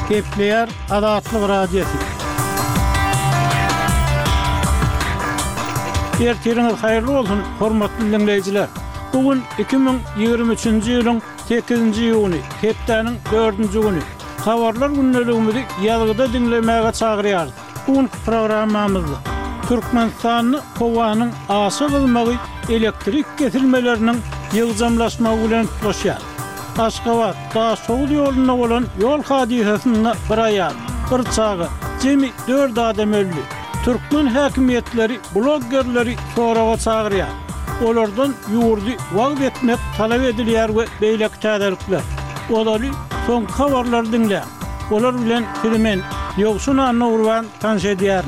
Kepler Adatlyk Radiosu. Ertiriňiz haýyrly bolsun, hormatly dinleýijiler. Bugün 2023-nji ýylyň 8-nji ýuny, hepdeniň 4-nji güni. Habarlar günneligimizi ýalgyda dinlemäge çagyrýar. Bugün programmamyzda Türkmenistanyň howanyň aşy kılmagy elektrik kesilmeleriniň ýygjamlaşmagy bilen tutuşýar. Aşgabat, Daşoğlu ýoluna bolan ýol hadisasyna bir aýal, bir çagy, jemi 4 adam öldü. Türkmen häkimetleri, bloggerleri soraga çagyrýar. Olardan ýurdy wagt etmek talap edilýär we beýlek täderikler. Olary soň habarlar dinle. Olar bilen filmen ýokşuna nurwan tanşedýär.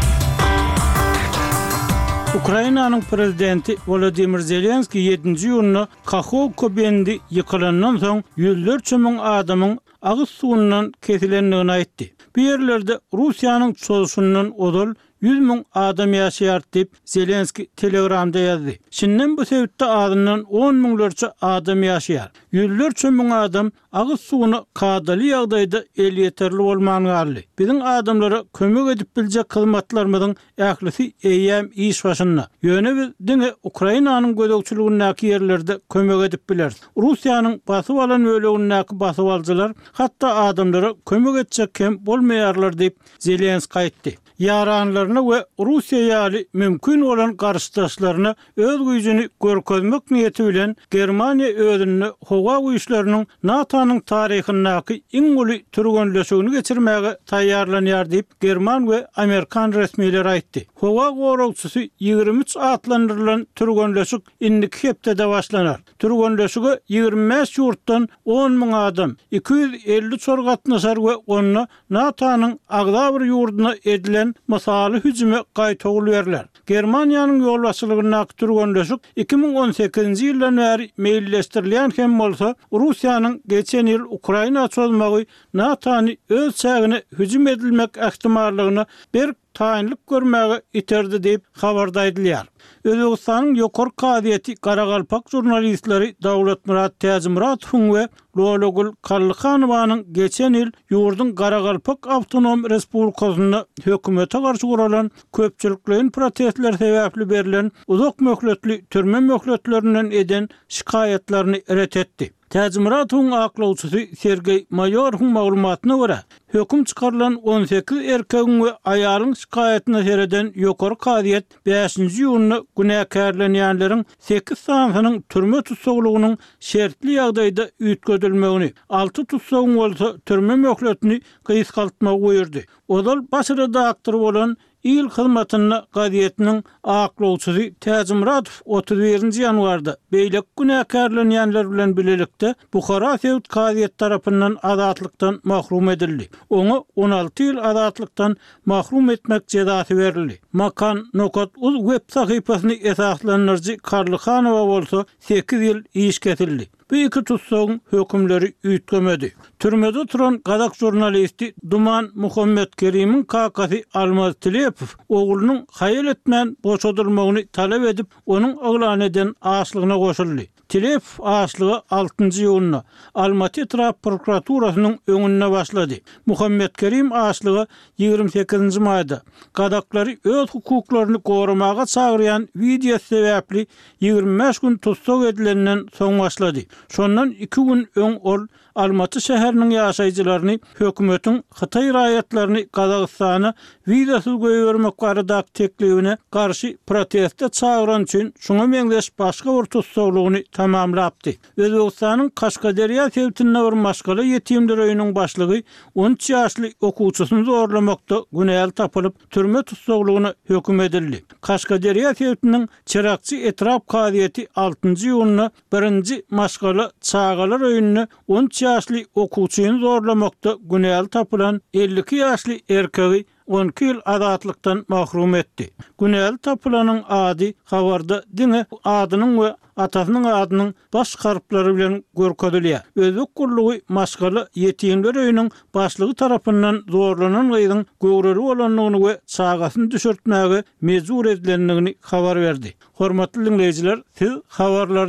Ukrainanyň prezidenti Volodymyr Zelenski 7-nji ýylyny Kakhovka bendi ýykylandan soň ýüzlerçe miň adamyň agyz suwundan kesilendigini aýtdy. Bu ýerlerde Russiýanyň çolşundan odol 100 miň adam ýaşaýar diýip Zelenski Telegramda ýazdy. Şinnem bu sebäpde adamdan 10 miňlerçe adam ýaşaýar. Ýüzlerçe miň adam agyz suwuny kadaly ýagdaýda el ýeterli bolmanyny. Biziň adamlara kömek edip biljek hyzmatlarymyzyň ählisi eýäm iş başynda. Ýöne biz diňe Ukrainanyň gödekçiligindäki ýerlerde kömek edip biler. Russiýanyň basyp alan ölegindäki basyp aljylar hatda adamlara kömek etjek kim bolmaýarlar diýip Zelenski aýtdy. Yaranlarına ve Rusya ýaly mümkün olan garşydaşlaryna öz güýjüni görkezmek niýeti bilen Germaniýa özüni howa güýçleriniň NATO'nyň taryhyndaky iň uly türgenleşigini geçirmäge taýýarlanýar diýip German we Amerikan resmiýetleri aýtdy. Howa goragçysy 23 atlandyrylan türgenleşik indiki hepde başlanar. Türgenleşigi 25 ýurtdan 10 miň adam, 250 çorgatnaşar we ony NATO'nyň agda bir ýurduna edilen masaly hüjüme gaýtagyl berler. Germaniýanyň ýol başçylygyna türgenleşik 2018-nji ýyldan bäri meýilleşdirilýän hem bolsa Russiýanyň geçen ýyl Ukraina çözmegi NATO'ny öz çägine hüjüm edilmek ähtimallygyny bir taýinlik görmäge iterdi diýip habarda aýdylýar. Özbegistanyň ýokary kadiýeti Garagalpak jurnalistleri Dawlat Murat Täzimuratow we Lologul Kallykanowanyň geçen ýyl ýurdun Garagalpak Awtonom Respublikasyna hökümete garşy guralan köpçülikliň protestler sebäpli berilen uzak möhletli türme möhletlerinden eden şikaýetlerini ret etdi. Täzimuratowyň aklawçysy Sergey Mayorhyň maglumatyna görä, höküm çykarılan 18 erkegiň we aýalyň şikaýetine sereden ýokary kadiýet 5-nji ýylyny günäkärlenýänleriň 8 sanynyň türme tutsaglygynyň şertli ýagdaýda üýtgedilmegini, 6 tutsagyň bolsa türme möhletini gysgaltmagy goýurdy. Odal baş redaktor bolan İl hyzmatyny gazetiniň aklawçysy Täzimuratow 31-nji ýanwarda beýlek günäkärlenýänler bilen bilelikde Bukhara Sewt gazet tarapyndan azatlykdan mahrum edildi. Oňa 16 ýyl azatlykdan mahrum etmek jezasy berildi. Makan Nokat uz web sahypasyny esaslandyrjy Karlykhanowa bolsa 8 ýyl iş kesildi. Bu iki tutsagyň hökümleri üýtgemedi. Türmede turan gadak jurnalisti Duman Muhammed Kerimiň kakasy Almaz Tilepow oglunyň haýal etmän boşadylmagyny talap edip onuň oglan eden aşlygyna goşuldy. Tilepow aşlygy 6-njy ýylyna Almaty Trap prokuraturasynyň öňünde başlady. Muhammed Kerim aşlygy 28-nji maýda gadaklary öz hukuklaryny goramaga çagyrýan video sebäpli 25 gün tutsak edilenden soň başlady. Şondan 2 gün öň ol Almaty şäheriniň ýaşaýjylaryny hökümetiň Hytaý raýatlaryny Gazagystana wizasyz goýbermek barada teklibine garşy protestde çağıran üçin şoňa meňdeş başga bir tutsaklygyny tamamlapdy. Özbegistanyň Kaşgaderýa sewtinde bir maşgala ýetimler öýüniň başlygy 13 ýaşly okuwçysyny zorlamakda günäl tapylyp türme tutsaklygyna höküm edildi. Kaşgaderýa sewtiniň Çyrakçy etrap kadiýeti 6-njy ýylyny 1-nji maşgala çağalar öýünini 13 ýaşly okuwçyny zorlamakda günäl tapylan 52 ýaşly erkegi 12 ýyl azatlykdan mahrum etdi. Günäl tapylanyň ady habarda diňe adynyň we atasynyň adynyň baş harflary bilen görkezilýär. Özbek gurlugy maşgala ýetimler öýüniň başlygy tarapyndan zorlanan gyzyň göwreli bolanlygyny we çagasyny düşürtmäge mejbur edilendigini habar berdi. Hormatly dinleýijiler, siz habarlar